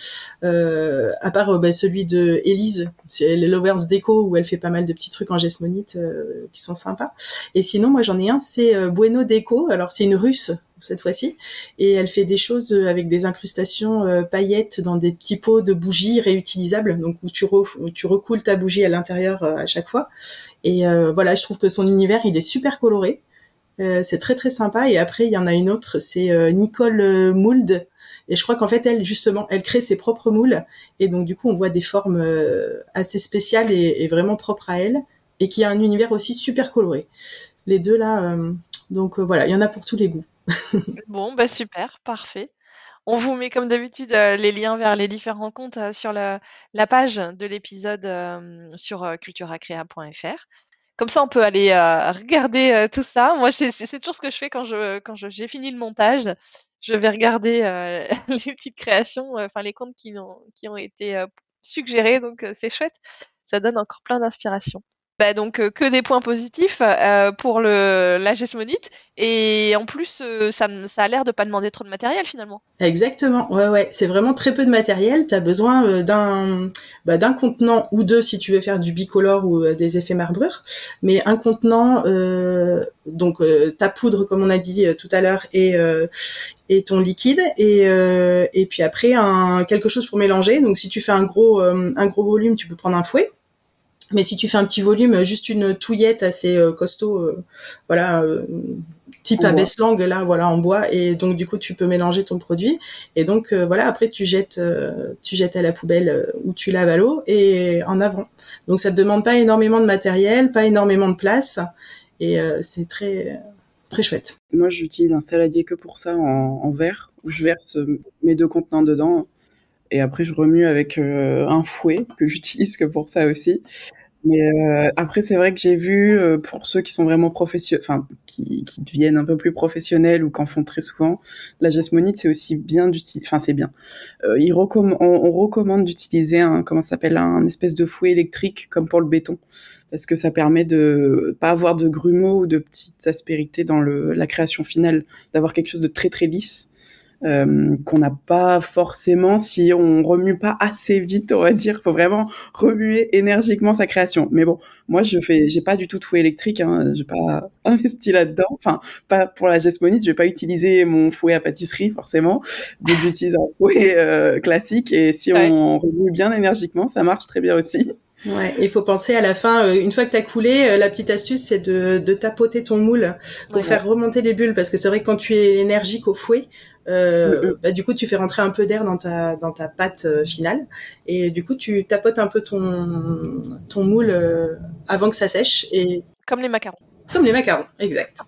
S2: euh, à part euh, bah, celui de Élise, c'est les Lovers Déco, où elle fait pas mal de petits trucs en gesmonite euh, qui sont sympas. Et sinon moi j'en ai un, c'est euh, Bueno Déco. Alors c'est une Russe cette fois-ci, et elle fait des choses avec des incrustations euh, paillettes dans des petits pots de bougies réutilisables, donc où tu, re, où tu recoules ta bougie à l'intérieur euh, à chaque fois. Et euh, voilà, je trouve que son univers il est super coloré, euh, c'est très très sympa. Et après il y en a une autre, c'est euh, Nicole euh, Mould, et je crois qu'en fait elle justement elle crée ses propres moules, et donc du coup on voit des formes euh, assez spéciales et, et vraiment propres à elle, et qui a un univers aussi super coloré. Les deux là, euh, donc euh, voilà, il y en a pour tous les goûts.
S1: Bon, bah super, parfait. On vous met comme d'habitude euh, les liens vers les différents comptes euh, sur la, la page de l'épisode euh, sur euh, culturacrea point f r. Comme ça, on peut aller euh, regarder euh, tout ça. Moi, c'est c'est- c'est toujours ce que je fais quand je quand je- j'ai fini le montage. Je vais regarder euh, les petites créations, euh, enfin les comptes qui ont, qui ont été euh, suggérés. Donc, euh, c'est chouette. Ça donne encore plein d'inspiration. Bah, donc, euh, que des points positifs euh, pour le, la gesmonite. Et en plus, euh, ça, me- ça a l'air de pas demander trop de matériel finalement.
S2: Exactement, ouais, ouais, c'est vraiment très peu de matériel. T'as besoin euh, d'un, bah, d'un contenant ou deux si tu veux faire du bicolore ou euh, des effets marbrures. Mais un contenant, euh, donc euh, ta poudre comme on a dit euh, tout à l'heure, et euh, et ton liquide, et euh, et puis après un quelque chose pour mélanger. Donc si tu fais un gros euh, un gros volume, tu peux prendre un fouet. Mais si tu fais un petit volume, juste une touillette assez euh, costaud, euh, voilà. Euh, type
S3: On voit.
S2: abaisse-langue là, voilà, en bois, et donc du coup tu peux mélanger ton produit, et donc euh, voilà, après tu jettes euh, tu jettes à la poubelle euh, ou tu laves à l'eau et en avant. Donc ça te demande pas énormément de matériel, pas énormément de place, et euh, c'est très très chouette.
S3: Moi j'utilise un saladier que pour ça, en, en verre, où je verse euh, mes deux contenants dedans, et après je remue avec euh, un fouet que j'utilise que pour ça aussi. Mais euh, après, c'est vrai que j'ai vu, euh, pour ceux qui sont vraiment professionnels, enfin, qui, qui deviennent un peu plus professionnels ou qu'en font très souvent, la gesmonite, c'est aussi bien d'utiliser, enfin, c'est bien. Euh, ils recomm- on, on recommande d'utiliser un, comment ça s'appelle, un espèce de fouet électrique, comme pour le béton, parce que ça permet de pas avoir de grumeaux ou de petites aspérités dans le, la création finale, d'avoir quelque chose de très, très lisse. Euh, qu'on n'a pas forcément si on remue pas assez vite, on va dire. Faut vraiment remuer énergiquement sa création. Mais bon, moi je fais, j'ai pas du tout de fouet électrique, hein, j'ai pas investi là-dedans. Enfin, pas pour la gesmonite, je vais pas utiliser mon fouet à pâtisserie forcément. Donc j'utilise un fouet euh, classique, et si
S1: Ouais.
S3: on remue bien énergiquement, ça marche très bien aussi.
S2: Ouais, il faut penser à la fin, euh, une fois que t'as coulé, euh, la petite astuce c'est de, de tapoter ton moule pour
S1: Ouais.
S2: faire remonter les bulles, parce que c'est vrai que quand tu es énergique au fouet, euh,
S3: Mm-mm.
S2: bah, du coup tu fais rentrer un peu d'air dans ta dans ta pâte euh, finale, et du coup tu tapotes un peu ton ton moule euh, avant que ça sèche, et
S1: Comme les macarons.
S2: comme les macarons, exact.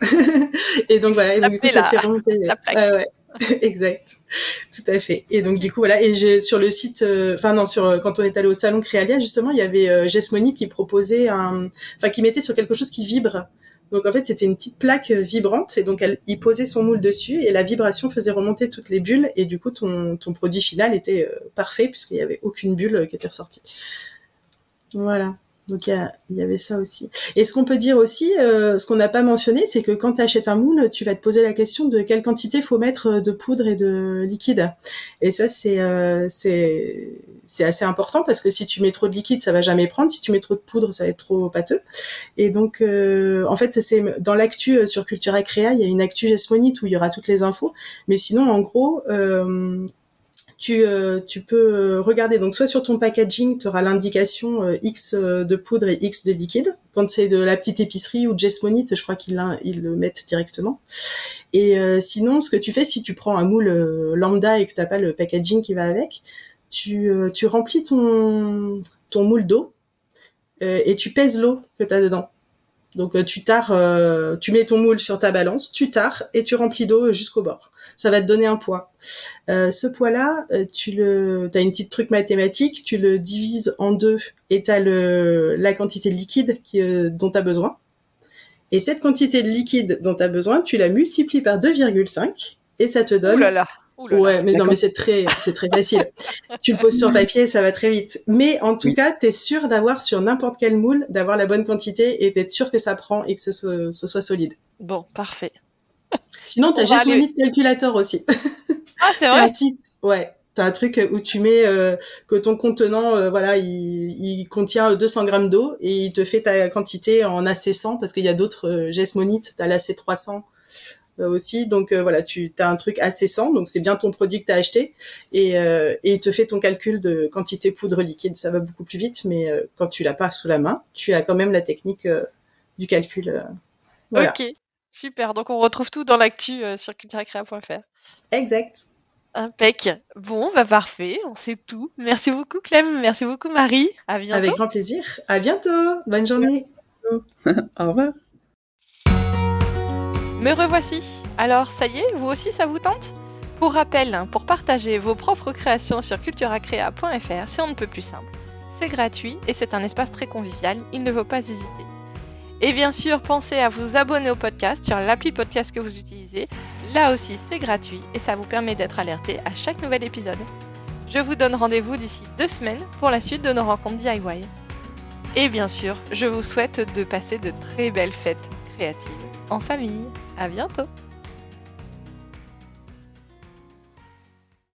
S2: Et donc voilà, et donc du coup
S1: Taper
S2: ça te
S1: la,
S2: fait remonter.
S1: la plaque.
S2: Ouais, ouais. Exact, tout à fait. Et donc du coup voilà, et j'ai sur le site, enfin euh, non, sur euh, quand on est allé au salon Créalia justement, il y avait euh, Gesmonite qui proposait un, enfin qui mettait sur quelque chose qui vibre. Donc en fait c'était une petite plaque vibrante, et donc elle, il posait son moule dessus, et la vibration faisait remonter toutes les bulles, et du coup ton ton produit final était euh, parfait puisqu'il y avait aucune bulle qui était ressortie. Voilà. Donc il y, y avait ça aussi. Et ce qu'on peut dire aussi, euh, ce qu'on n'a pas mentionné, c'est que quand tu achètes un moule, tu vas te poser la question de quelle quantité faut mettre de poudre et de liquide. Et ça, c'est euh, c'est c'est assez important parce que si tu mets trop de liquide, ça va jamais prendre. Si tu mets trop de poudre, ça va être trop pâteux. Et donc, euh, en fait, c'est dans l'actu sur Cultura Créa, il y a une actu Gesmonite où il y aura toutes les infos. Mais sinon, en gros, euh, tu, euh, tu peux regarder. Donc, soit sur ton packaging, tu auras l'indication euh, X de poudre et X de liquide. Quand c'est de la petite épicerie ou de Gesmonite, je crois qu'ils, ils le mettent directement. Et euh, sinon, ce que tu fais, si tu prends un moule euh, lambda et que t'as pas le packaging qui va avec, tu, euh, tu remplis ton, ton moule d'eau euh, et tu pèses l'eau que t'as dedans. Donc euh, tu tares, euh, tu mets ton moule sur ta balance, tu tares et tu remplis d'eau jusqu'au bord. Ça va te donner un poids. Euh, ce poids-là, euh, tu le, t'as une petite truc mathématique, tu le divises en deux et t'as le la quantité de liquide qui, euh, dont t'as besoin. Et cette quantité de liquide dont t'as besoin, tu la multiplies par deux virgule cinq et ça te donne.
S1: Ouh là là. Ouh là
S2: Ouais,
S1: là.
S2: mais non, mais c'est très, c'est très facile. Tu le poses sur papier, ça va très vite. Mais en tout
S3: Oui.
S2: cas, t'es sûr d'avoir sur n'importe quel moule, d'avoir la bonne quantité et d'être sûr que ça prend et que ce, soit- ce soit solide.
S1: Bon, parfait.
S2: Sinon, t'as
S1: On va
S2: Gesmonite Calculator aussi.
S1: Ah, c'est
S2: C'est
S1: vrai.
S2: un site, ouais. T'as un truc où tu mets euh, que ton contenant, euh, voilà, il, il contient deux cents grammes d'eau et il te fait ta quantité en A C cent parce qu'il y a d'autres euh, Gesmonite, t'as l'A C trois cents euh, aussi. Donc euh, voilà, tu as un truc A C cent, donc c'est bien ton produit que t'as acheté et, euh, et il te fait ton calcul de quantité poudre liquide. Ça va beaucoup plus vite, mais euh, quand tu l'as pas sous la main, tu as quand même la technique euh, du calcul. euh, voilà.
S1: Ok, super. Donc on retrouve tout dans l'actu euh, sur culturacrea point f r.
S2: Exact.
S1: Impec. Bon, bah parfait, on sait tout. Merci beaucoup Clem, merci beaucoup Marie. À bientôt.
S2: Avec grand plaisir. À bientôt. Bonne journée.
S3: Au revoir.
S1: Me revoici. Alors, ça y est, vous aussi, ça vous tente ? Pour rappel, hein, pour partager vos propres créations sur culturacrea point f r, c'est on ne peut plus simple. C'est gratuit et c'est un espace très convivial, il ne faut pas hésiter. Et bien sûr, pensez à vous abonner au podcast sur l'appli podcast que vous utilisez. Là aussi, c'est gratuit et ça vous permet d'être alerté à chaque nouvel épisode. Je vous donne rendez-vous d'ici deux semaines pour la suite de nos rencontres D I Y. Et bien sûr, je vous souhaite de passer de très belles fêtes créatives en famille. À bientôt!